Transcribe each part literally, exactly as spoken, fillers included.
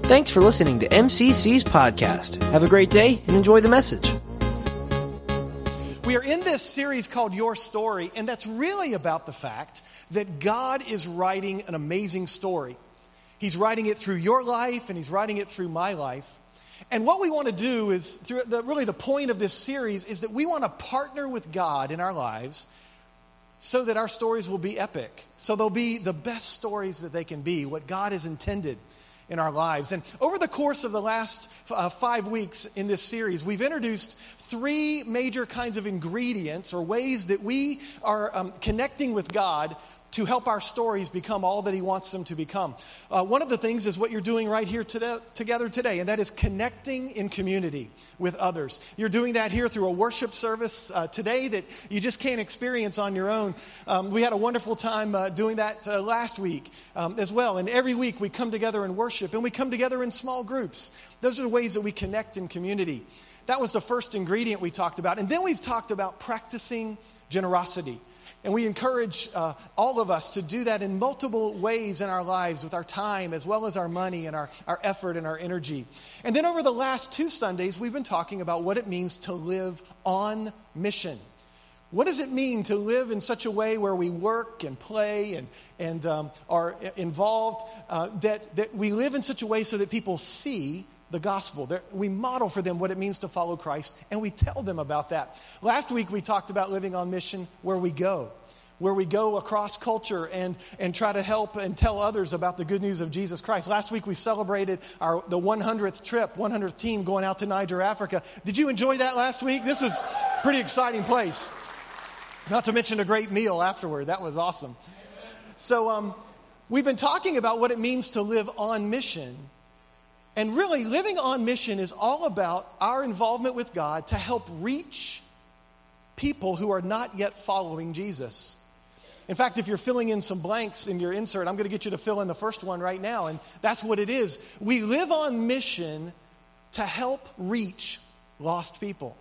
Thanks for listening to M C C's podcast. Have a great day and enjoy the message. We are in this series called Your Story, and that's really about the fact that God is writing an amazing story. He's writing it through your life, and He's writing it through my life. And what we want to do is, through the, really the point of this series is that we want to partner with God in our lives so that our stories will be epic. So they'll be the best stories that they can be, what God has intended in our lives. And over the course of the last uh, five weeks in this series, we've introduced three major kinds of ingredients or ways that we are um, connecting with God to help our stories become all that He wants them to become. Uh, one of the things is what you're doing right here today, together today, and that is connecting in community with others. You're doing that here through a worship service uh, today that you just can't experience on your own. Um, we had a wonderful time uh, doing that uh, last week um, as well, and every week we come together and worship, and we come together in small groups. Those are the ways that we connect in community. That was the first ingredient we talked about, and then we've talked about practicing generosity. And we encourage uh, all of us to do that in multiple ways in our lives with our time as well as our money and our, our effort and our energy. And then over the last two Sundays, we've been talking about what it means to live on mission. What does it mean to live in such a way where we work and play and, and um, are involved, uh, that, that we live in such a way so that people see the gospel. They're, we model for them what it means to follow Christ, and we tell them about that. Last week we talked about living on mission where we go, where we go across culture and, and try to help and tell others about the good news of Jesus Christ. Last week we celebrated our the one hundredth trip, one hundredth team going out to Niger, Africa. Did you enjoy that last week? This was a pretty exciting place. Not to mention a great meal afterward. That was awesome. So um, we've been talking about what it means to live on mission. And really, living on mission is all about our involvement with God to help reach people who are not yet following Jesus. In fact, if you're filling in some blanks in your insert, I'm going to get you to fill in the first one right now, and that's what it is. We live on mission to help reach lost people.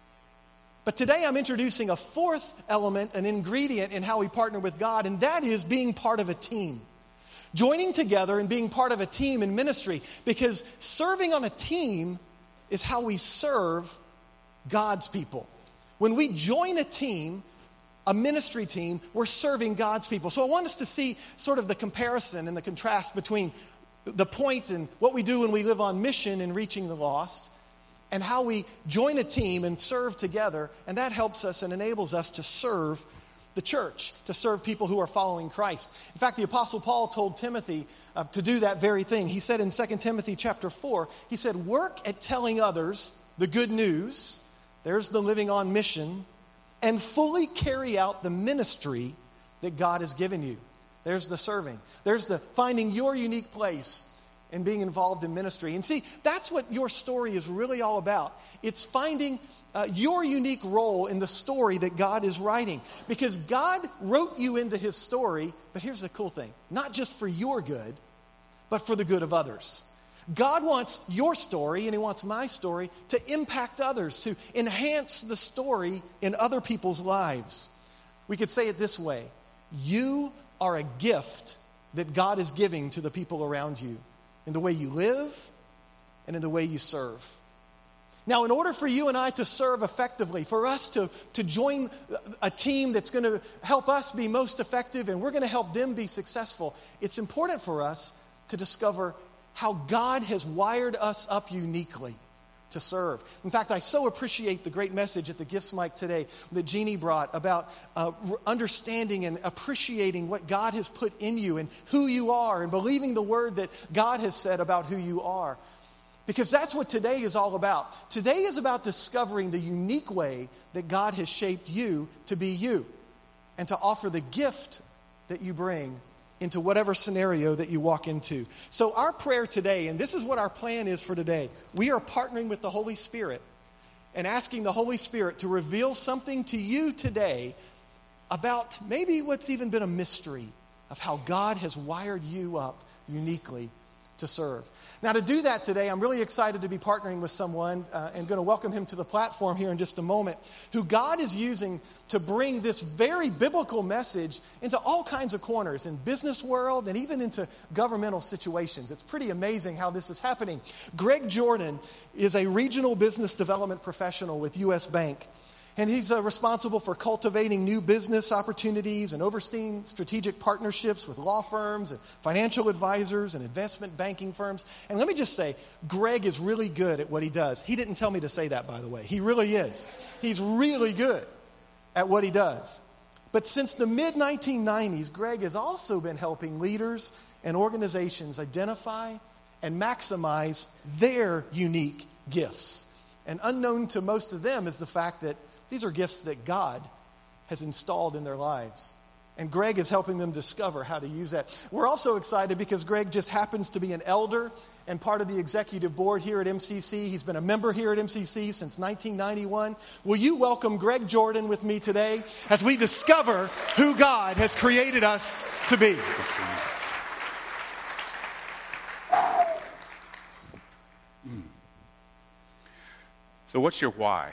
But today I'm introducing a fourth element, an ingredient in how we partner with God, and that is being part of a team. Joining together and being part of a team in ministry, because serving on a team is how we serve God's people. When we join a team, a ministry team, we're serving God's people. So I want us to see sort of the comparison and the contrast between the point and what we do when we live on mission in reaching the lost, and how we join a team and serve together, and that helps us and enables us to serve the church, to serve people who are following Christ. In fact, the Apostle Paul told Timothy uh, to do that very thing. He said in Second Timothy chapter four, he said, work at telling others the good news, there's the living on mission, and fully carry out the ministry that God has given you. There's the serving. There's the finding your unique place and being involved in ministry. And see, that's what your story is really all about. It's finding Uh, your unique role in the story that God is writing. Because God wrote you into His story, but here's the cool thing. Not just for your good, but for the good of others. God wants your story, and He wants my story, to impact others, to enhance the story in other people's lives. We could say it this way. You are a gift that God is giving to the people around you in the way you live and in the way you serve. Now, in order for you and I to serve effectively, for us to, to join a team that's going to help us be most effective and we're going to help them be successful, it's important for us to discover how God has wired us up uniquely to serve. In fact, I so appreciate the great message at the Gifts Mic today that Jeannie brought about uh, understanding and appreciating what God has put in you and who you are and believing the word that God has said about who you are. Because that's what today is all about. Today is about discovering the unique way that God has shaped you to be you and to offer the gift that you bring into whatever scenario that you walk into. So our prayer today, and this is what our plan is for today, we are partnering with the Holy Spirit and asking the Holy Spirit to reveal something to you today about maybe what's even been a mystery of how God has wired you up uniquely to serve. Now, to do that today, I'm really excited to be partnering with someone uh, and going to welcome him to the platform here in just a moment, who God is using to bring this very biblical message into all kinds of corners in business world and even into governmental situations. It's pretty amazing how this is happening. Greg Jordan is a regional business development professional with U S Bank. And he's uh, responsible for cultivating new business opportunities and overseeing strategic partnerships with law firms and financial advisors and investment banking firms. And let me just say, Greg is really good at what he does. He didn't tell me to say that, by the way. He really is. He's really good at what he does. But since the mid nineteen nineties, Greg has also been helping leaders and organizations identify and maximize their unique gifts. And unknown to most of them is the fact that these are gifts that God has installed in their lives. And Greg is helping them discover how to use that. We're also excited because Greg just happens to be an elder and part of the executive board here at M C C. He's been a member here at M C C since nineteen ninety-one. Will you welcome Greg Jordan with me today as we discover who God has created us to be? So what's your why?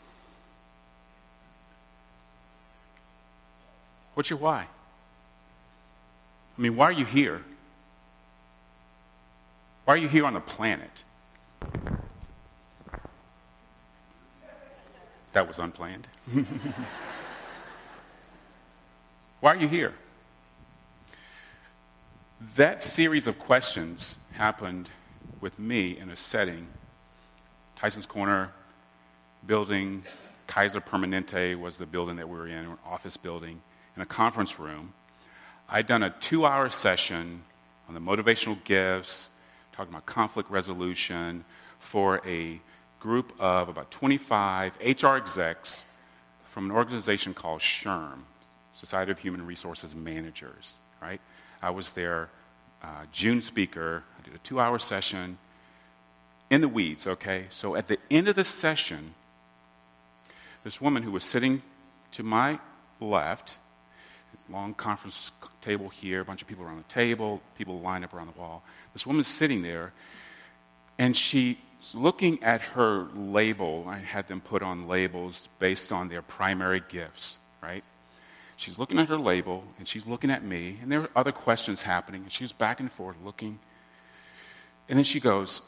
What's your why? I mean, why are you here? Why are you here on the planet? That was unplanned. Why are you here? That series of questions happened with me in a setting, Tyson's Corner building, Kaiser Permanente was the building that we were in, an office building, in a conference room. I'd done a two-hour session on the motivational gifts, talking about conflict resolution for a group of about twenty-five H R execs from an organization called SHRM, Society of Human Resources Managers, right? I was their uh, June speaker. I did a two-hour session in the weeds, okay? So at the end of the session, this woman who was sitting to my left, this long conference table here, a bunch of people around the table, people lined up around the wall. This woman's sitting there, and she's looking at her label. I had them put on labels based on their primary gifts, right? She's looking at her label, and she's looking at me, and there were other questions happening, and she was back and forth looking. And then she goes,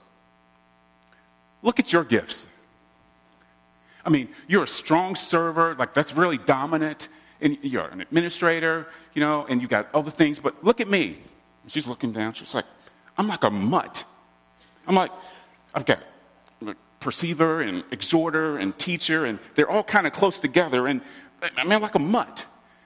"Look at your gifts. I mean, you're a strong server, like that's really dominant, and you're an administrator, you know, and you got all the things, but look at me." And she's looking down, she's like, "I'm like a mutt. I'm like, I've got perceiver and exhorter and teacher, and they're all kind of close together, and I mean, I'm like a mutt."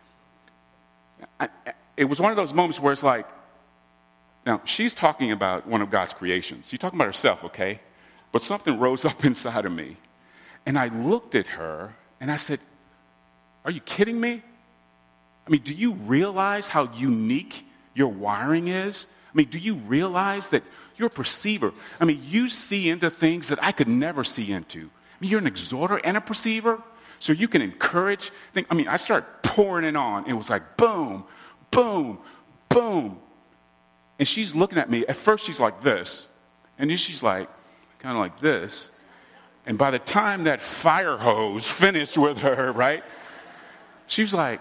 I, it was one of those moments where it's like, now, she's talking about one of God's creations. She's talking about herself, okay? But something rose up inside of me. And I looked at her, and I said, "Are you kidding me? I mean, do you realize how unique your wiring is? I mean, do you realize that you're a perceiver? I mean, you see into things that I could never see into. I mean, you're an exhorter and a perceiver, so you can encourage. Think, I mean, I started pouring it on. It was like boom, boom, boom. And she's looking at me. At first, she's like this, and then she's like, kind of like this. And by the time that fire hose finished with her, right, she was like,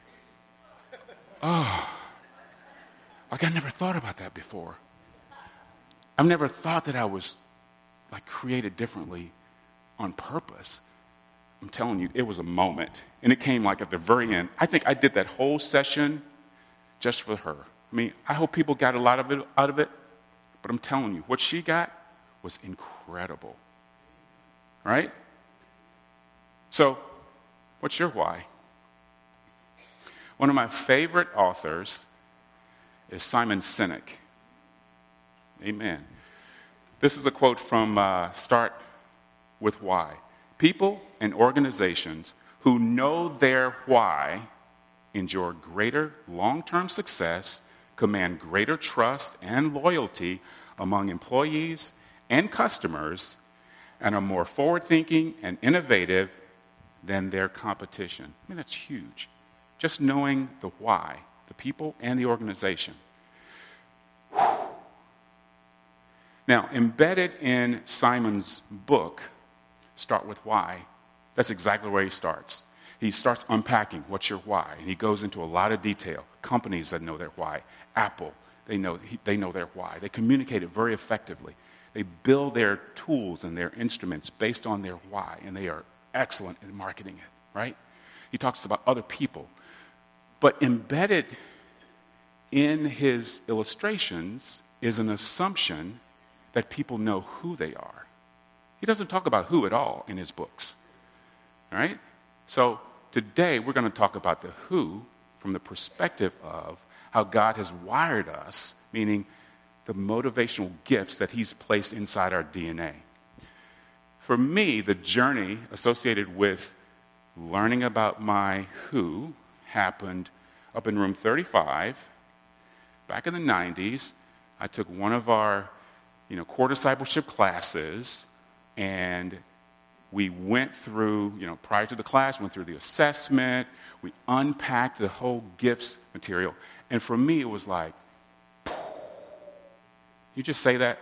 "Oh, like I never thought about that before. I've never thought that I was like created differently on purpose." I'm telling you, it was a moment. And it came like at the very end. I think I did that whole session just for her. I mean, I hope people got a lot of it out of it, but I'm telling you, what she got was incredible. Right? So, what's your why? One of my favorite authors is Simon Sinek. Amen. This is a quote from uh, Start With Why. "People and organizations who know their why enjoy greater long-term success, command greater trust and loyalty among employees and customers, and are more forward-thinking and innovative than their competition." I mean, that's huge. Just knowing the why, the people and the organization. Now, embedded in Simon's book, Start With Why, that's exactly where he starts. He starts unpacking what's your why, and he goes into a lot of detail. Companies that know their why. Apple, they know, they know their why. They communicate it very effectively. They build their tools and their instruments based on their why, and they are excellent in marketing it, right? He talks about other people. But embedded in his illustrations is an assumption that people know who they are. He doesn't talk about who at all in his books, all right? So today we're going to talk about the who from the perspective of how God has wired us, meaning the motivational gifts that he's placed inside our D N A. For me, the journey associated with learning about my who happened up in room thirty-five. Back in the nineties, I took one of our, you know, core discipleship classes, and we went through, you know, prior to the class, went through the assessment, we unpacked the whole gifts material, and for me it was like, you just say that,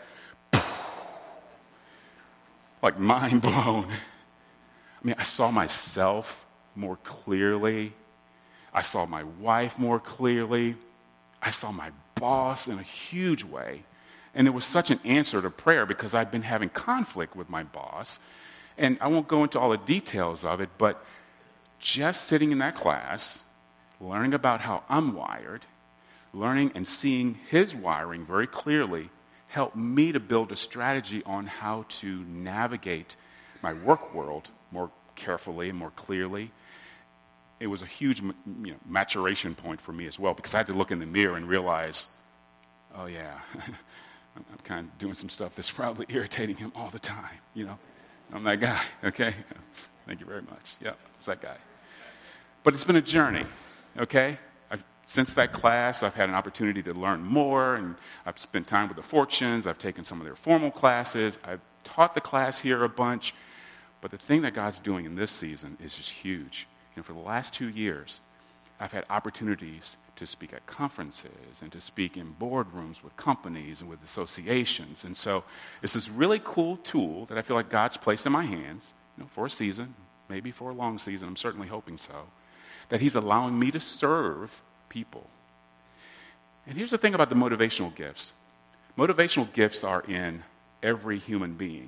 like mind blown. I mean, I saw myself more clearly. I saw my wife more clearly. I saw my boss in a huge way. And it was such an answer to prayer because I'd been having conflict with my boss. And I won't go into all the details of it, but just sitting in that class, learning about how I'm wired, learning and seeing his wiring very clearly helped me to build a strategy on how to navigate my work world more carefully and more clearly. It was a huge, you know, maturation point for me as well because I had to look in the mirror and realize, oh yeah, I'm kind of doing some stuff that's probably irritating him all the time, you know. I'm that guy, okay? Thank you very much. Yeah, it's that guy. But it's been a journey, okay? I've, since that class, I've had an opportunity to learn more, and I've spent time with the Fortunes. I've taken some of their formal classes. I've taught the class here a bunch. But the thing that God's doing in this season is just huge. You know, for the last two years, I've had opportunities to speak at conferences and to speak in boardrooms with companies and with associations. And so it's this really cool tool that I feel like God's placed in my hands, you know, for a season, maybe for a long season. I'm certainly hoping so, that he's allowing me to serve people. And here's the thing about the motivational gifts. Motivational gifts are in every human being,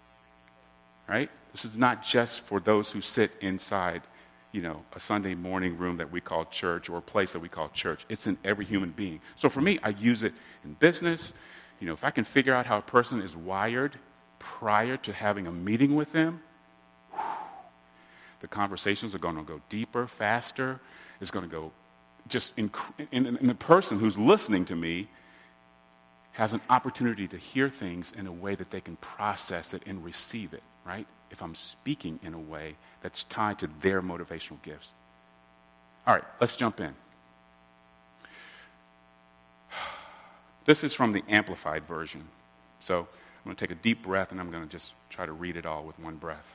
right? This is not just for those who sit inside, you know, a Sunday morning room that we call church or a place that we call church. It's in every human being. So for me, I use it in business. You know, if I can figure out how a person is wired prior to having a meeting with them, whew, the conversations are going to go deeper, faster. It's going to go just, in, in, in the person who's listening to me has an opportunity to hear things in a way that they can process it and receive it, right? If I'm speaking in a way that's tied to their motivational gifts. All right, let's jump in. This is from the Amplified version. So I'm going to take a deep breath, and I'm going to just try to read it all with one breath.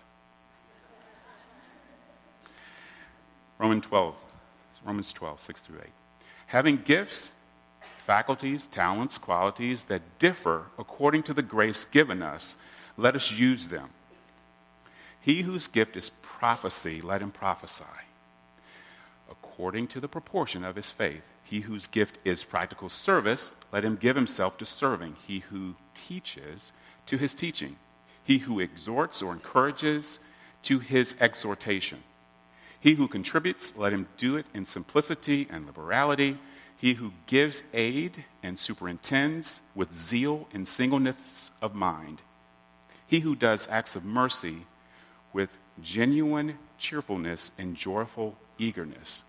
Romans twelve, Romans twelve, six through eight. Having gifts, faculties, talents, qualities that differ according to the grace given us, let us use them. He whose gift is prophecy, let him prophesy, according to the proportion of his faith. He whose gift is practical service, let him give himself to serving. He who teaches, to his teaching. He who exhorts or encourages, to his exhortation. He who contributes, let him do it in simplicity and liberality. He who gives aid and superintends with zeal and singleness of mind. He who does acts of mercy with genuine cheerfulness and joyful eagerness.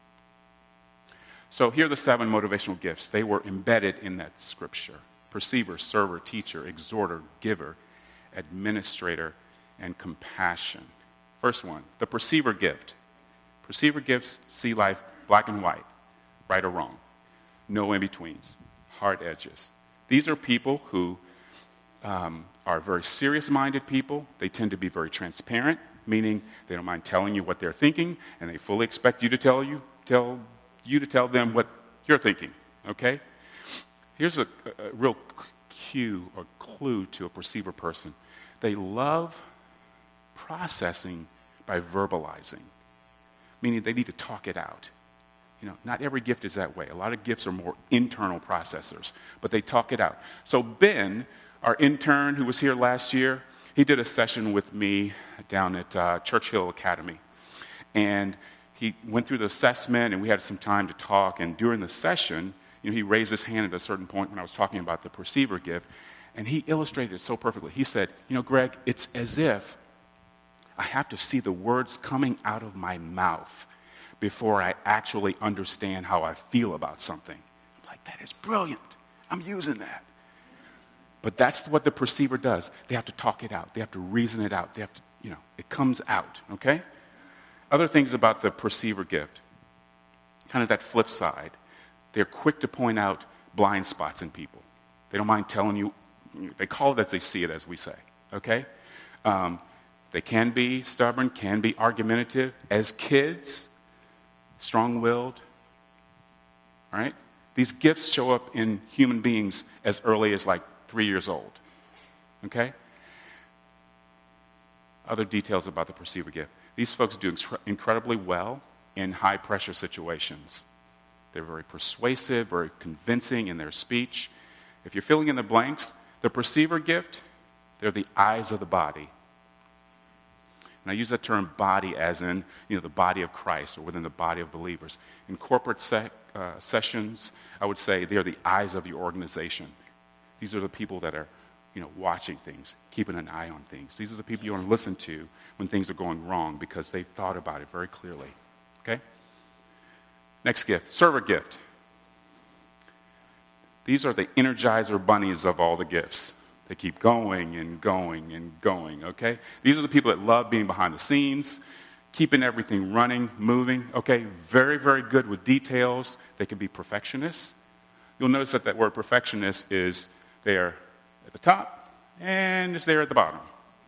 So here are the seven motivational gifts. They were embedded in that scripture. Perceiver, server, teacher, exhorter, giver, administrator, and compassion. First one, the perceiver gift. Perceiver gifts see life black and white, right or wrong. No in-betweens, hard edges. These are people who um, are very serious-minded people. They tend to be very transparent, meaning they don't mind telling you what they're thinking, and they fully expect you to tell you, tell you to tell them what you're thinking, okay? Here's a, a real cue or clue to a perceiver person. They love processing by verbalizing, meaning they need to talk it out. You know, not every gift is that way. A lot of gifts are more internal processors, but they talk it out. So Ben, our intern who was here last year, he did a session with me down at uh, Churchill Academy. And he went through the assessment, and we had some time to talk. And during the session, you know, he raised his hand at a certain point when I was talking about the perceiver gift, and he illustrated it so perfectly. He said, you know, Greg, it's as if I have to see the words coming out of my mouth before I actually understand how I feel about something. I'm like, that is brilliant. I'm using that. But that's what the perceiver does. They have to talk it out. They have to reason it out. They have to, you know, it comes out, okay? Other things about the perceiver gift, kind of that flip side. They're quick to point out blind spots in people. They don't mind telling you. They call it as they see it, as we say, okay? Um, they can be stubborn, can be argumentative. As kids, strong-willed, all right? These gifts show up in human beings as early as like three years old, okay? Other details about the perceiver gift. These folks do incre- incredibly well in high-pressure situations. They're very persuasive, very convincing in their speech. If you're filling in the blanks, the perceiver gift, they're the eyes of the body. And I use that term body as in, you know, the body of Christ or within the body of believers. In corporate se- uh, sessions, I would say they're the eyes of your organization. These are the people that are, you know, watching things, keeping an eye on things. These are the people you want to listen to when things are going wrong because they've thought about it very clearly, okay? Next gift, server gift. These are the Energizer bunnies of all the gifts. They keep going and going and going, okay? These are the people that love being behind the scenes, keeping everything running, moving, okay? Very, very good with details. They can be perfectionists. You'll notice that that word perfectionist is there at the top and it's there at the bottom.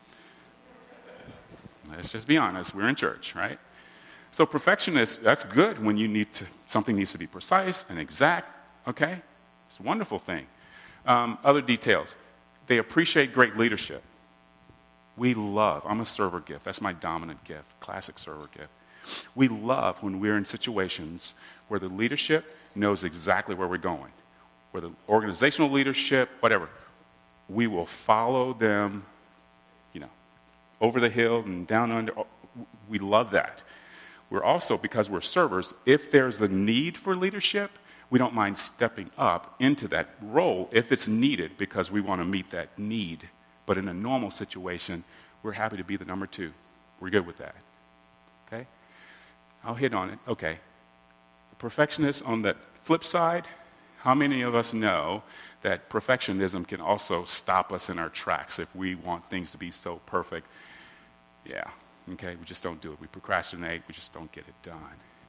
Let's just be honest. We're in church, right? So perfectionist, that's good when you need to, something needs to be precise and exact, okay? It's a wonderful thing. Um, other details. They appreciate great leadership. We love, I'm a server gift. That's my dominant gift, classic server gift. We love when we're in situations where the leadership knows exactly where we're going. Where the organizational leadership, whatever, we will follow them, you know, over the hill and down under. We love that. We're also, because we're servers, if there's a need for leadership, we don't mind stepping up into that role if it's needed because we want to meet that need. But in a normal situation, we're happy to be the number two. We're good with that. Okay? I'll hit on it. Okay. The perfectionist on the flip side, how many of us know that perfectionism can also stop us in our tracks if we want things to be so perfect? Yeah. Okay? We just don't do it. We procrastinate. We just don't get it done.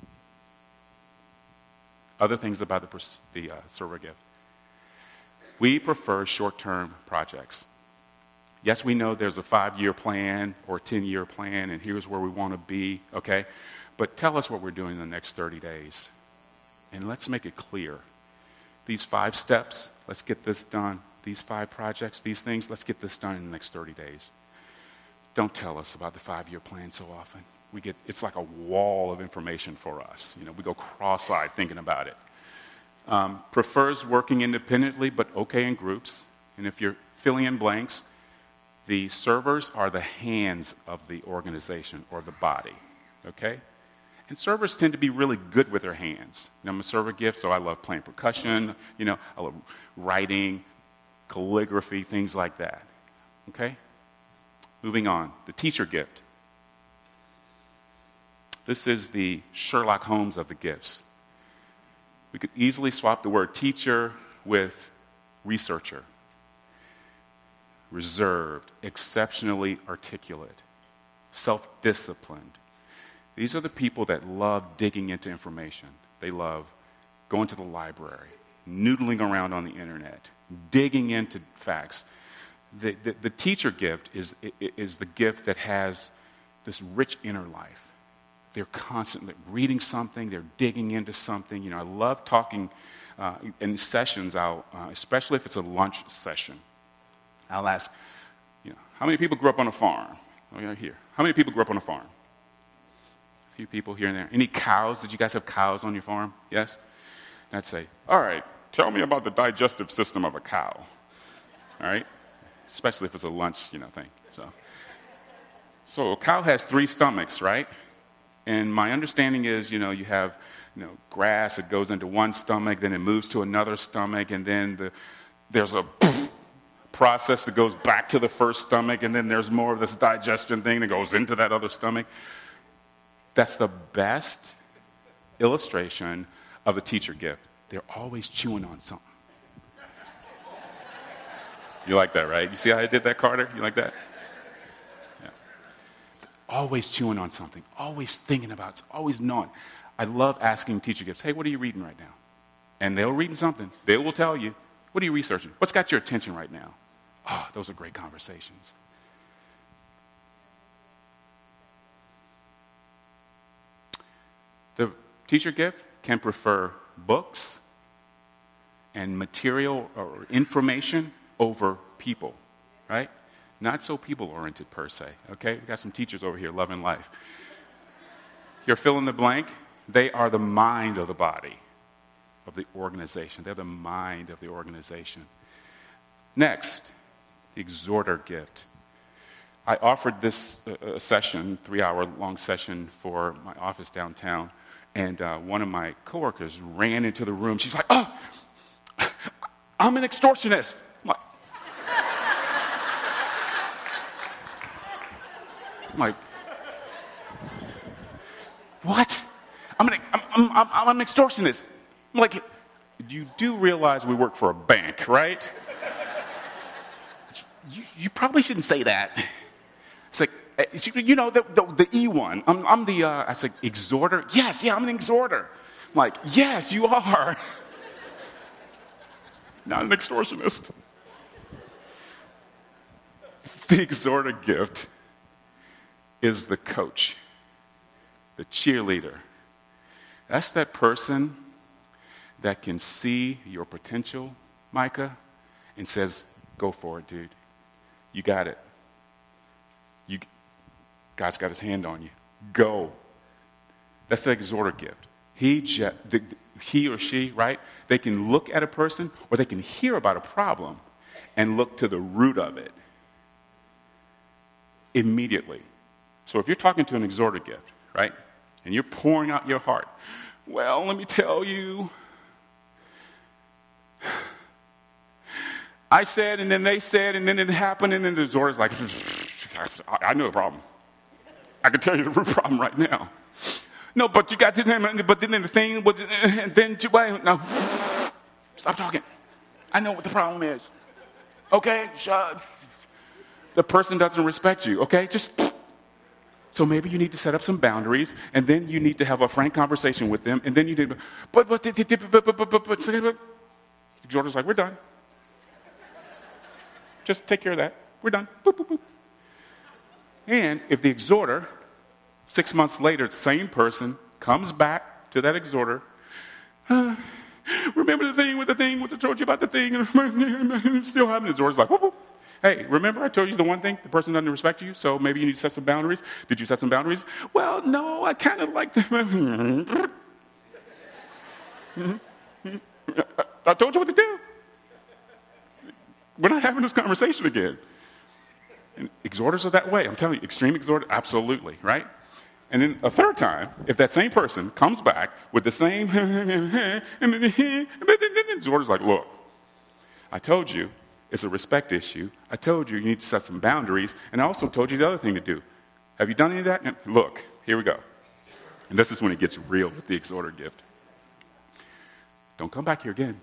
Other things about the, the uh, server gift. We prefer short-term projects. Yes, we know there's a five-year plan or ten-year plan, and here's where we want to be, okay? But tell us what we're doing in the next thirty days. And let's make it clear. These five steps, let's get this done. These five projects, these things, let's get this done in the next thirty days. Don't tell us about the five-year plan so often. We get, it's like a wall of information for us. You know, we go cross-eyed thinking about it. Um, prefers working independently, but okay in groups. And if you're filling in blanks, the servers are the hands of the organization or the body, okay? And servers tend to be really good with their hands. You know, I'm a server gift, so I love playing percussion. You know, I love writing, calligraphy, things like that, okay? Moving on, the teacher gift. This is the Sherlock Holmes of the gifts. We could easily swap the word teacher with researcher. Reserved, exceptionally articulate, self-disciplined. These are the people that love digging into information. They love going to the library, noodling around on the internet, digging into facts. The, the, the teacher gift is, is the gift that has this rich inner life. They're constantly reading something. They're digging into something. You know, I love talking uh, in sessions, I'll, uh, especially if it's a lunch session, I'll ask, you know, how many people grew up on a farm? Oh, yeah, here. How many people grew up on a farm? A few people here and there. Any cows? Did you guys have cows on your farm? Yes? And I'd say, all right, tell me about the digestive system of a cow. All right? Especially if it's a lunch, you know, thing. So, so a cow has three stomachs, right? And my understanding is, you know, you have, you know, grass, it goes into one stomach, then it moves to another stomach, and then the, there's a process that goes back to the first stomach, and then there's more of this digestion thing that goes into that other stomach. That's the best illustration of a teacher gift. They're always chewing on something. You like that, right? You see how I did that, Carter? You like that? Yeah. Always chewing on something, always thinking about it, always knowing. I love asking teacher gifts, hey, what are you reading right now? And they'll read something. They will tell you, what are you researching? What's got your attention right now? Oh, those are great conversations. The teacher gift can prefer books and material or information over people, right? Not so people-oriented per se, okay? We've got some teachers over here loving life. You're fill in the blank. They are the mind of the body of the organization. They're the mind of the organization. Next, the exhorter gift. I offered this uh, session, three-hour-long session for my office downtown, and uh, one of my coworkers ran into the room. She's like, oh, I'm an extortionist. I'm like, I'm like what? I'm an, I'm, I'm, I'm an extortionist. I'm like, you do realize we work for a bank, right? You, you probably shouldn't say that. It's like, you know, the, the, the E one. I'm, I'm the, uh, I said, exhorter? Yes, yeah, I'm an exhorter. I'm like, yes, you are. Not an extortionist. The exhorter gift is the coach, the cheerleader. That's that person that can see your potential, Micah, and says, go for it, dude. You got it. You, God's got his hand on you. Go. That's the exhorter gift. He, je- the, he or she, right? They can look at a person or they can hear about a problem and look to the root of it immediately. So if you're talking to an exhorter gift, right, and you're pouring out your heart, well, let me tell you, I said, and then they said, and then it happened, and then the exhorter's like, I know the problem. I can tell you the root problem right now. No, but you got to, but then the thing was, and then, no, stop talking. I know what the problem is. Okay, shut. The person doesn't respect you, okay? Just, so maybe you need to set up some boundaries, and then you need to have a frank conversation with them, and then you need, but, but, but, but, but, but, but, but, the exhorter's like, we're done. Just take care of that. We're done. Boop, boop, boop. And if the exhorter, six months later, the same person comes back to that exhorter, uh, remember the thing with the thing, what I told you about the thing, and still having the exhorter's like, whoop, whoop. Hey, remember I told you the one thing, the person doesn't respect you, so maybe you need to set some boundaries. Did you set some boundaries? Well, no, I kind of like to. I told you what to do. We're not having this conversation again. And exhorters are that way. I'm telling you, extreme exhorter, absolutely, right? And then a third time, if that same person comes back with the same, and the exhorter's like, look, I told you it's a respect issue. I told you you need to set some boundaries, and I also told you the other thing to do. Have you done any of that? And look, here we go. And this is when it gets real with the exhorter gift. Don't come back here again.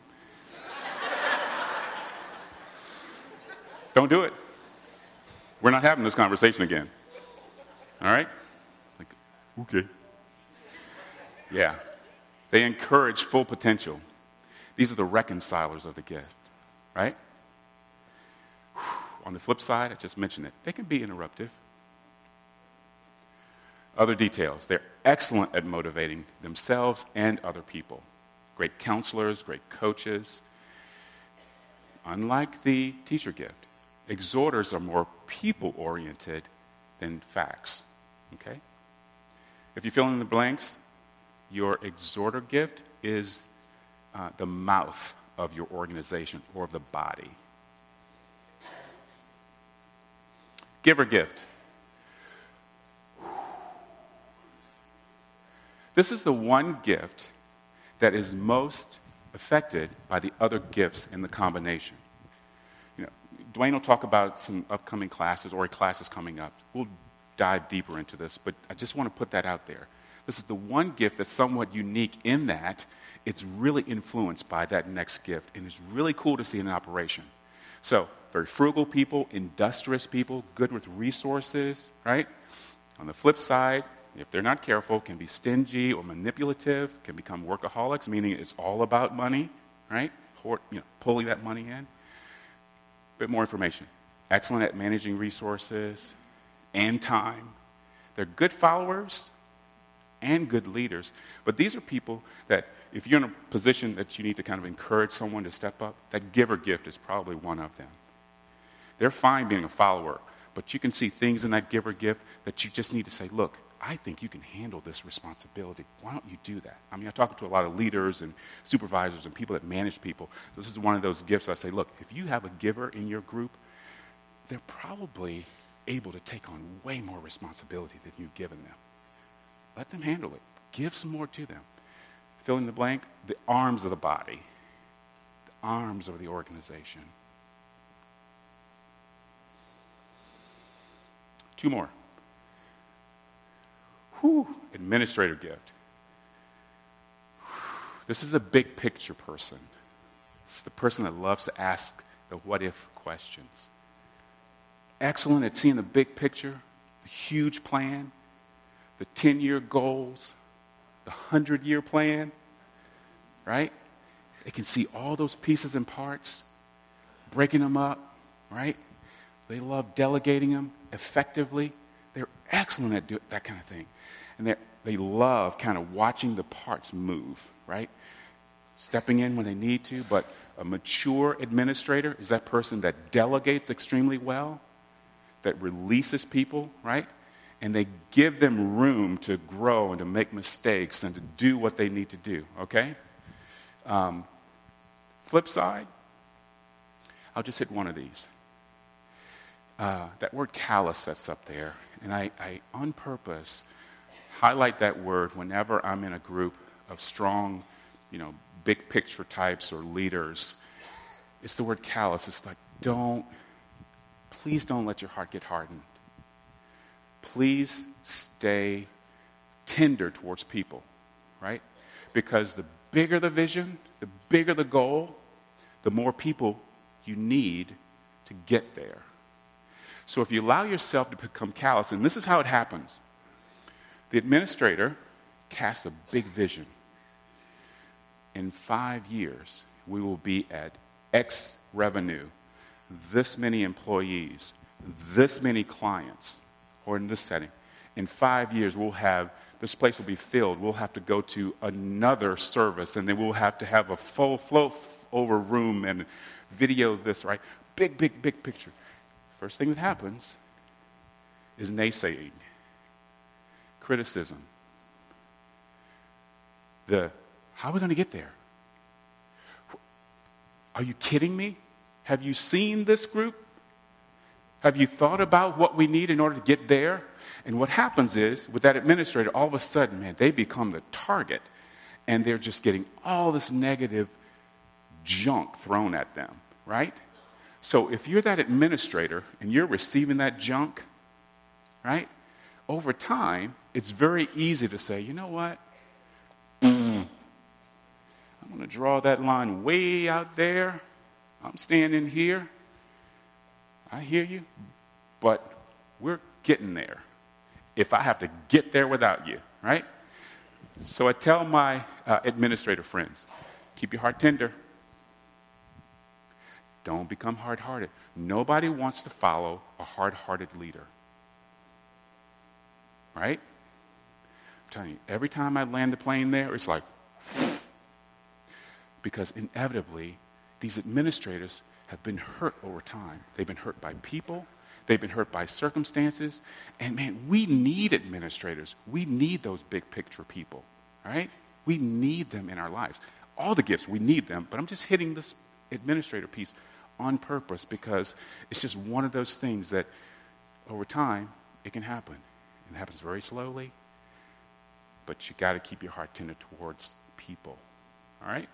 Don't do it. We're not having this conversation again. All right? Like, okay. Yeah. They encourage full potential. These are the reconcilers of the gift, right? On the flip side, I just mentioned it. They can be interruptive. Other details. They're excellent at motivating themselves and other people. great counselors, great coaches. Unlike the teacher gift, exhorters are more people-oriented than facts, okay? If you fill in the blanks, your exhorter gift is uh, the mouth of your organization or of the body. Giver gift. This is the one gift that is most affected by the other gifts in the combination. You know, Dwayne will talk about some upcoming classes or classes coming up. We'll dive deeper into this, but I just want to put that out there. This is the one gift that's somewhat unique in that it's really influenced by that next gift, and it's really cool to see in operation. So, very frugal people, industrious people, good with resources, right? On the flip side, if they're not careful, can be stingy or manipulative, can become workaholics, meaning it's all about money, right? Or, you know, pulling that money in. Bit more information. Excellent at managing resources and time. They're good followers and good leaders. But these are people that if you're in a position that you need to kind of encourage someone to step up, that giver gift is probably one of them. They're fine being a follower, but you can see things in that giver gift that you just need to say, look, I think you can handle this responsibility. Why don't you do that? I mean, I talk to a lot of leaders and supervisors and people that manage people. This is one of those gifts I say, look, if you have a giver in your group, they're probably able to take on way more responsibility than you've given them. Let them handle it. Give some more to them. Fill in the blank, the arms of the body, the arms of the organization. Two more. Whew, administrator gift. Whew, this is a big picture person. It's the person that loves to ask the what if questions. Excellent at seeing the big picture, the huge plan, the ten-year goals, the hundred-year plan, right? They can see all those pieces and parts, breaking them up, right? They love delegating them effectively. They're excellent at do, that kind of thing. And they love kind of watching the parts move, right? Stepping in when they need to, but a mature administrator is that person that delegates extremely well, that releases people, right? And they give them room to grow and to make mistakes and to do what they need to do, okay? Um, flip side, I'll just hit one of these. Uh, that word callous that's up there, and I, I, on purpose, highlight that word whenever I'm in a group of strong, you know, big picture types or leaders. It's the word callous. It's like, don't, please don't let your heart get hardened. Please stay tender towards people, right? Because the bigger the vision, the bigger the goal, the more people you need to get there. So if you allow yourself to become callous, and this is how it happens. The administrator casts a big vision. In five years, we will be at X revenue, this many employees, this many clients, or in this setting. In five years, we'll have, this place will be filled. We'll have to go to another service, and then we'll have to have a full flow over room and video this, right? Big, big, big picture. First thing that happens is naysaying, criticism. The, how are we going to get there? Are you kidding me? Have you seen this group? Have you thought about what we need in order to get there? And what happens is, with that administrator, all of a sudden, man, they become the target. And they're just getting all this negative junk thrown at them, right? So if you're that administrator and you're receiving that junk, right, over time, it's very easy to say, you know what? I'm going to draw that line way out there. I'm standing here. I hear you, but we're getting there. If I have to get there without you, right? So I tell my uh, administrator friends, keep your heart tender. Don't become hard-hearted. Nobody wants to follow a hard-hearted leader. Right? I'm telling you, every time I land the plane there, it's like, because inevitably these administrators have been hurt over time. They've been hurt by people. They've been hurt by circumstances. And man, we need administrators. We need those big picture people, all right? We need them in our lives. All the gifts, we need them. But I'm just hitting this administrator piece on purpose because it's just one of those things that over time, it can happen. It happens very slowly, but you got to keep your heart tender towards people, all right?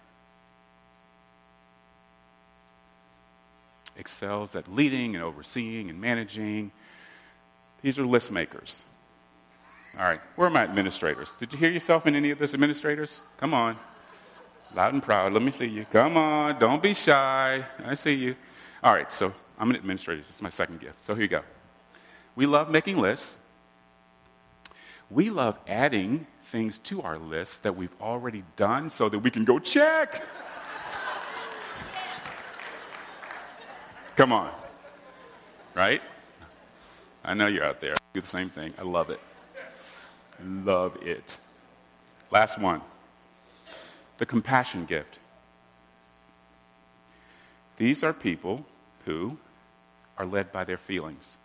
Excels at leading and overseeing and managing. These are list makers. All right, where are my administrators? Did you hear yourself in any of this, administrators? Come on. Loud and proud. Let me see you. Come on, don't be shy. I see you. All right, so I'm an administrator. This is my second gift. So here you go. We love making lists. We love adding things to our list that we've already done so that we can go check. Come on. Right? I know you're out there. I do the same thing. I love it. Love it. Last one. The compassion gift. These are people who are led by their feelings.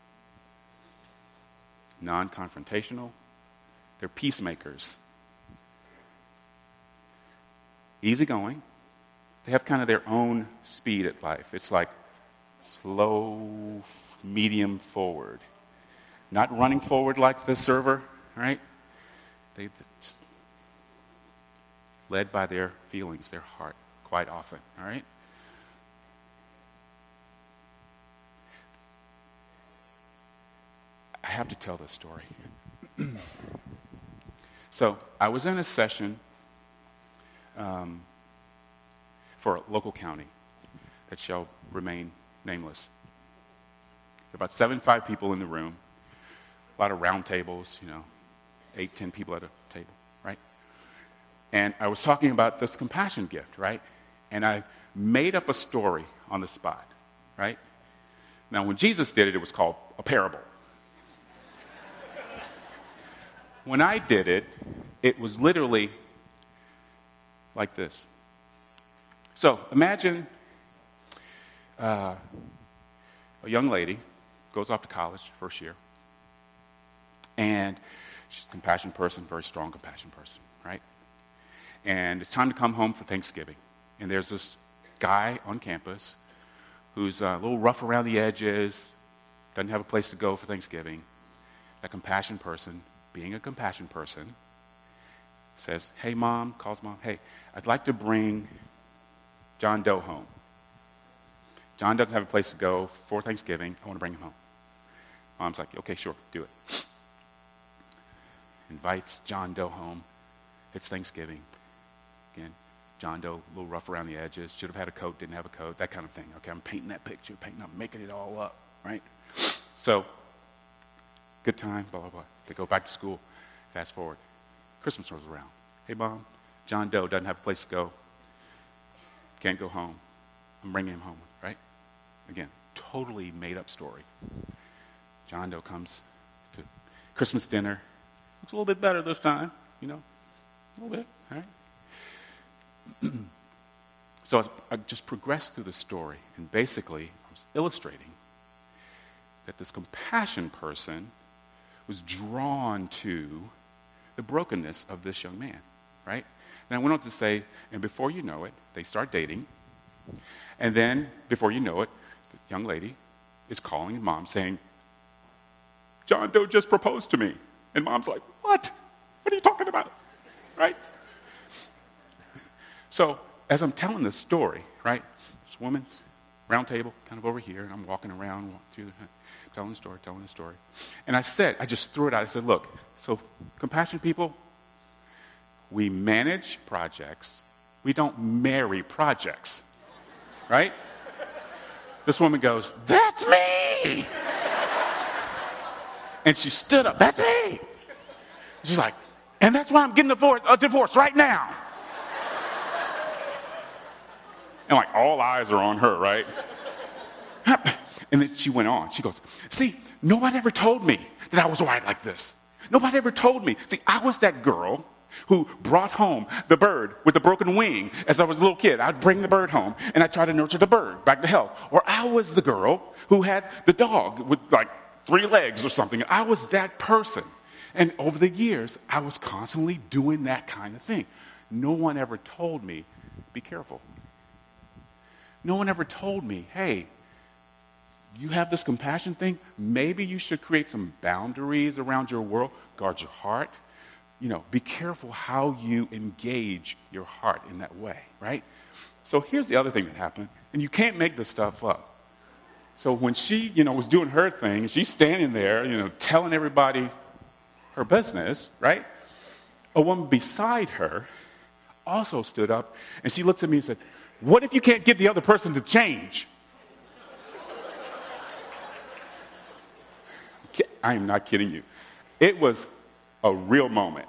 Non-confrontational. They're peacemakers. Easygoing. They have kind of their own speed at life. It's like slow, medium forward. Not running forward like the server, right? They just led by their feelings, their heart, quite often, all right? I have to tell this story. So I was in a session um, for a local county that shall remain nameless. There are about seventy-five people in the room, a lot of round tables, you know, eight, ten people at a table, right? And I was talking about this compassion gift, right? And I made up a story on the spot, right? Now, when Jesus did it, it was called a parable. When I did it, it was literally like this. So imagine uh, a young lady goes off to college, first year, and she's a compassion person, very strong compassion person, right? And it's time to come home for Thanksgiving. And there's this guy on campus who's a little rough around the edges, doesn't have a place to go for Thanksgiving. That compassion person, being a compassion person, says, hey, mom, calls mom, hey, I'd like to bring John Doe home. John doesn't have a place to go for Thanksgiving. I want to bring him home. Mom's like, okay, sure, do it. Invites John Doe home. It's Thanksgiving. Again, John Doe, a little rough around the edges, should have had a coat, didn't have a coat, that kind of thing. Okay, I'm painting that picture, painting, I'm making it all up, right? So, good time, blah, blah, blah. They go back to school. Fast forward. Christmas rolls around. Hey, mom, John Doe doesn't have a place to go. Can't go home. I'm bringing him home, right? Again, totally made-up story. John Doe comes to Christmas dinner. Looks a little bit better this time, you know, a little bit, all right? So I just progressed through the story, and basically I was illustrating that this compassion person was drawn to the brokenness of this young man, right? And I went on to say, and before you know it, they start dating, and then before you know it, the young lady is calling mom saying, John Doe just proposed to me. And mom's like, what? What are you talking about? Right? So as I'm telling this story, right, this woman, round table, kind of over here, and I'm walking around walking through the, telling the story, telling the story. And I said, I just threw it out. I said, look, so compassion people, we manage projects. We don't marry projects. Right? This woman goes, that's me! And she stood up, that's me! She's like, and that's why I'm getting a divorce, a divorce right now. And like all eyes are on her, right? And then she went on. She goes, see, nobody ever told me that I was wired like this. Nobody ever told me. See, I was that girl who brought home the bird with the broken wing. As I was a little kid, I'd bring the bird home, and I'd try to nurture the bird back to health. Or I was the girl who had the dog with like three legs or something. I was that person. And over the years, I was constantly doing that kind of thing. No one ever told me, be careful. No one ever told me, hey, you have this compassion thing, maybe you should create some boundaries around your world, guard your heart. You know, be careful how you engage your heart in that way, right? So here's the other thing that happened, and you can't make this stuff up. So when she, you know, was doing her thing, she's standing there, you know, telling everybody her business, right? A woman beside her also stood up, and she looks at me and said, what if you can't get the other person to change? I am not kidding you. It was a real moment.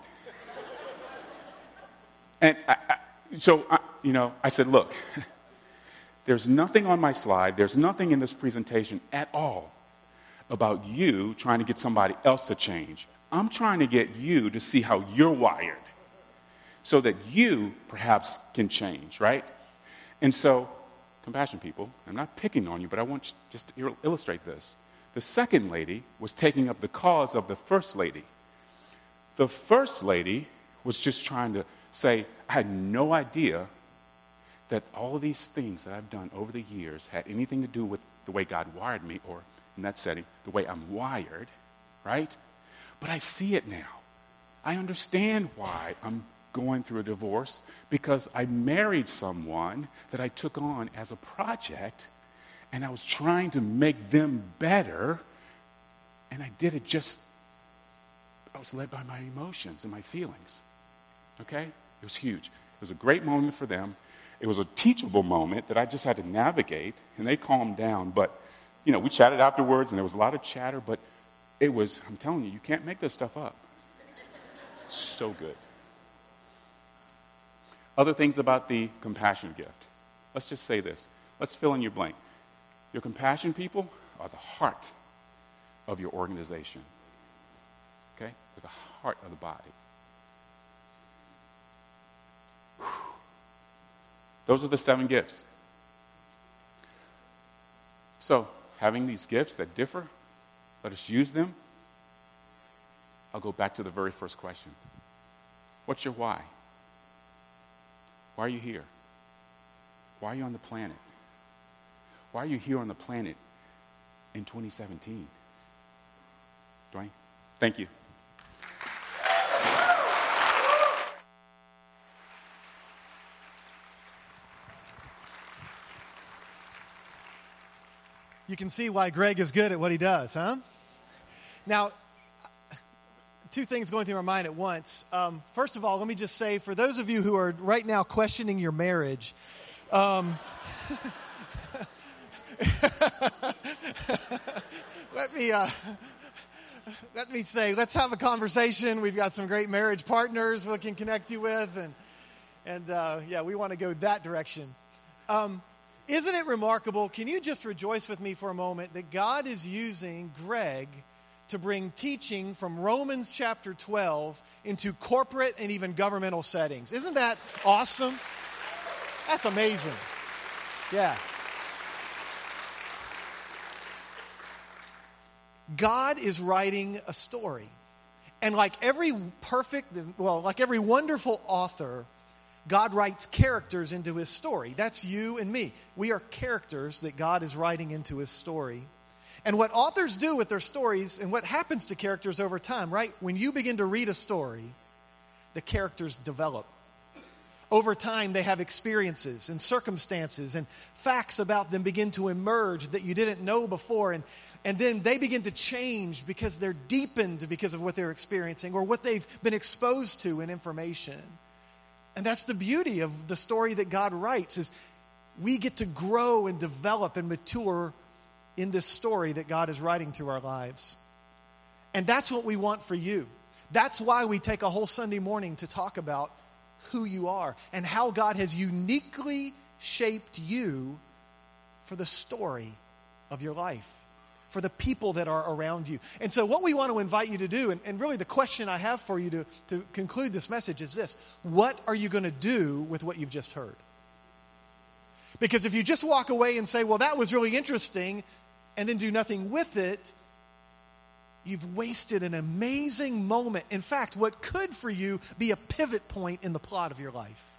And I, I, so, I, you know, I said, look, there's nothing on my slide, there's nothing in this presentation at all about you trying to get somebody else to change. I'm trying to get you to see how you're wired so that you perhaps can change, right? And so, compassion people, I'm not picking on you, but I want you just to illustrate this. The second lady was taking up the cause of the first lady. The first lady was just trying to say, I had no idea that all of these things that I've done over the years had anything to do with the way God wired me, or in that setting, the way I'm wired, right? But I see it now. I understand why I'm going through a divorce, because I married someone that I took on as a project, and I was trying to make them better, and I did it just, I was led by my emotions and my feelings, okay? It was huge. It was a great moment for them. It was a teachable moment that I just had to navigate, and they calmed down. But, you know, we chatted afterwards, and there was a lot of chatter, but it was, I'm telling you, you can't make this stuff up. So good. Other things about the compassion gift. Let's just say this. Let's fill in your blank. Your compassion people are the heart of your organization. Okay? They're the heart of the body. Whew. Those are the seven gifts. So, having these gifts that differ, let us use them. I'll go back to the very first question. What's your why? Why are you here? Why are you on the planet? Why are you here on the planet in twenty seventeen? Dwayne, thank you. You can see why Greg is good at what he does, huh? Now, two things going through my mind at once. Um, first of all, let me just say, for those of you who are right now questioning your marriage, um, let me uh, let me say, let's have a conversation. We've got some great marriage partners we can connect you with, and and uh, yeah, we want to go that direction. Um, isn't it remarkable? Can you just rejoice with me for a moment that God is using Greg to bring teaching from Romans chapter twelve into corporate and even governmental settings? Isn't that awesome? That's amazing. Yeah. God is writing a story. And like every perfect, well, like every wonderful author, God writes characters into his story. That's you and me. We are characters that God is writing into his story. And what authors do with their stories, and what happens to characters over time, right? When you begin to read a story, the characters develop. Over time, they have experiences and circumstances, and facts about them begin to emerge that you didn't know before. And, and then they begin to change because they're deepened because of what they're experiencing or what they've been exposed to in information. And that's the beauty of the story that God writes, is we get to grow and develop and mature in this story that God is writing through our lives. And that's what we want for you. That's why we take a whole Sunday morning to talk about who you are and how God has uniquely shaped you for the story of your life, for the people that are around you. And so what we want to invite you to do, and, and really the question I have for you to, to conclude this message is this: what are you going to do with what you've just heard? Because if you just walk away and say, well, that was really interesting, and then do nothing with it, you've wasted an amazing moment. In fact, what could for you be a pivot point in the plot of your life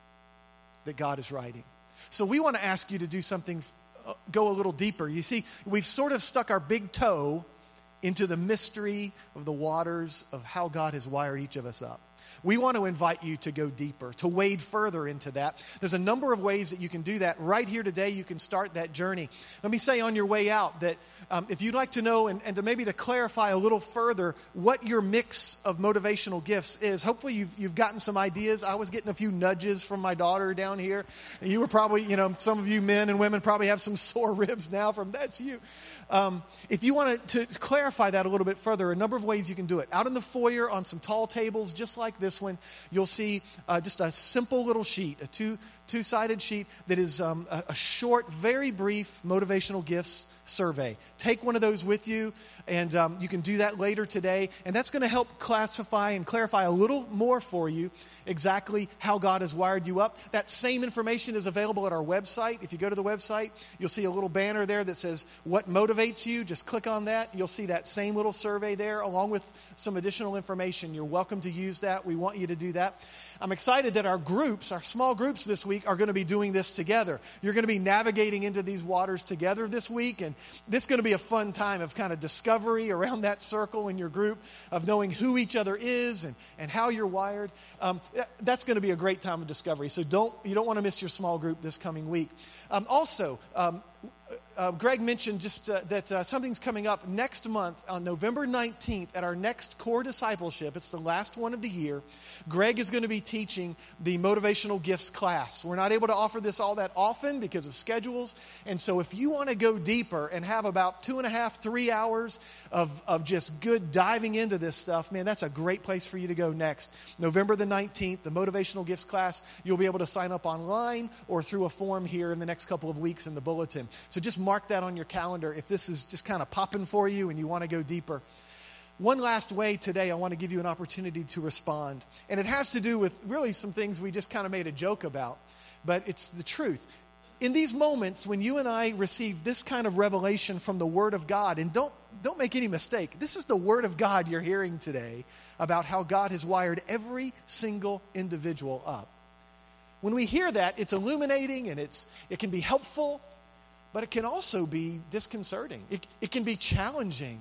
that God is writing. So we want to ask you to do something, uh, go a little deeper. You see, we've sort of stuck our big toe into the mystery of the waters of how God has wired each of us up. We want to invite you to go deeper, to wade further into that. There's a number of ways that you can do that. Right here today, you can start that journey. Let me say on your way out that um, if you'd like to know and, and to maybe to clarify a little further what your mix of motivational gifts is, hopefully you've, you've gotten some ideas. I was getting a few nudges from my daughter down here. And you were probably, you know, some of you men and women probably have some sore ribs now from that's you. Um, if you want to, to clarify that a little bit further, a number of ways you can do it. Out in the foyer on some tall tables, just like this one, you'll see uh, just a simple little sheet, a two, two-sided sheet that is um, a, a short, very brief motivational gifts survey. Take one of those with you, and um, you can do that later today. And that's going to help classify and clarify a little more for you exactly how God has wired you up. That same information is available at our website. If you go to the website, you'll see a little banner there that says, what motivates you? Just click on that. You'll see that same little survey there along with some additional information. You're welcome to use that. We want you to do that. I'm excited that our groups, our small groups this week, are going to be doing this together. You're going to be navigating into these waters together this week, and this is going to be a fun time of kind of discovery around that circle in your group, of knowing who each other is and, and how you're wired. Um, that's going to be a great time of discovery. So don't you don't want to miss your small group this coming week. Um, also, um, Uh, Greg mentioned just uh, that uh, something's coming up next month on November nineteenth at our next core discipleship. It's the last one of the year. Greg is going to be teaching the motivational gifts class. We're not able to offer this all that often because of schedules. And so if you want to go deeper and have about two and a half, three hours of, of just good diving into this stuff, man, that's a great place for you to go next. November the nineteenth, the motivational gifts class. You'll be able to sign up online or through a form here in the next couple of weeks in the bulletin. So just mark that on your calendar if this is just kind of popping for you and you want to go deeper. One last way today, I want to give you an opportunity to respond. And it has to do with really some things we just kind of made a joke about, but it's the truth. In these moments when you and I receive this kind of revelation from the Word of God, and don't, don't make any mistake, this is the Word of God you're hearing today about how God has wired every single individual up. When we hear that, it's illuminating and it's it can be helpful, but it can also be disconcerting. It, it can be challenging.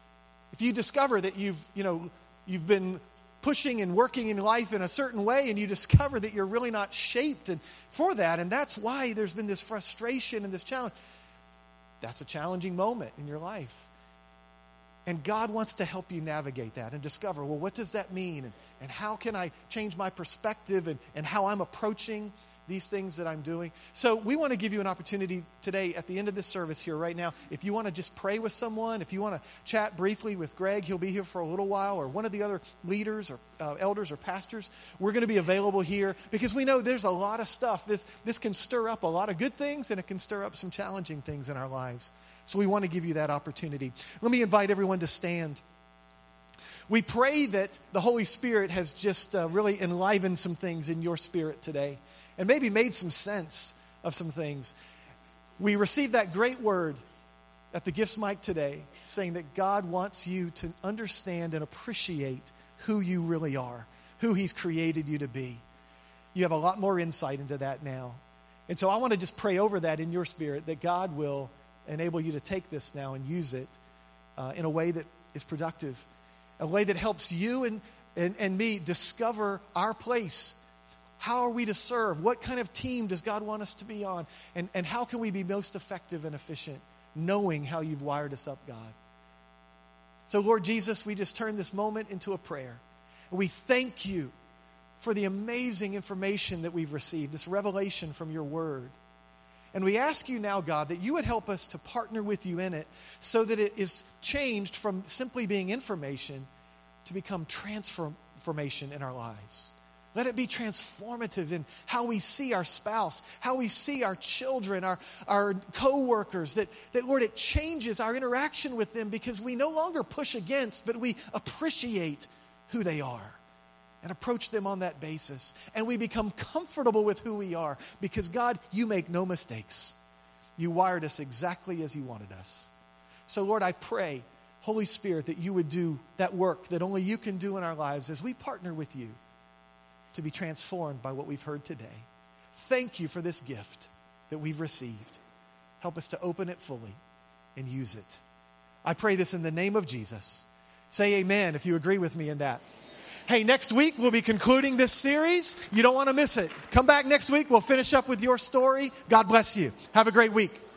If you discover that you've, you know, you've been pushing and working in life in a certain way and you discover that you're really not shaped and for that, and that's why there's been this frustration and this challenge, that's a challenging moment in your life. And God wants to help you navigate that and discover, well, what does that mean? And, and how can I change my perspective and, and how I'm approaching these things that I'm doing? So we want to give you an opportunity today at the end of this service here right now. If you want to just pray with someone, if you want to chat briefly with Greg, he'll be here for a little while, or one of the other leaders or uh, elders or pastors, we're going to be available here because we know there's a lot of stuff. This, this can stir up a lot of good things and it can stir up some challenging things in our lives. So we want to give you that opportunity. Let me invite everyone to stand. We pray that the Holy Spirit has just uh, really enlivened some things in your spirit today and maybe made some sense of some things. We received that great word at the Gifts Mic today, saying that God wants you to understand and appreciate who you really are, who He's created you to be. You have a lot more insight into that now. And so I want to just pray over that in your spirit, that God will enable you to take this now and use it uh, in a way that is productive, a way that helps you and, and, and me discover our place. How are we to serve? What kind of team does God want us to be on? And, and how can we be most effective and efficient, knowing how you've wired us up, God? So, Lord Jesus, we just turn this moment into a prayer. And we thank you for the amazing information that we've received, this revelation from your word. And we ask you now, God, that you would help us to partner with you in it so that it is changed from simply being information to become transformation in our lives. Let it be transformative in how we see our spouse, how we see our children, our, our co-workers, that, that, Lord, it changes our interaction with them because we no longer push against, but we appreciate who they are and approach them on that basis. And we become comfortable with who we are because, God, you make no mistakes. You wired us exactly as you wanted us. So, Lord, I pray, Holy Spirit, that you would do that work that only you can do in our lives as we partner with you to be transformed by what we've heard today. Thank you for this gift that we've received. Help us to open it fully and use it. I pray this in the name of Jesus. Say amen if you agree with me in that. Hey, next week we'll be concluding this series. You don't want to miss it. Come back next week. We'll finish up with your story. God bless you. Have a great week.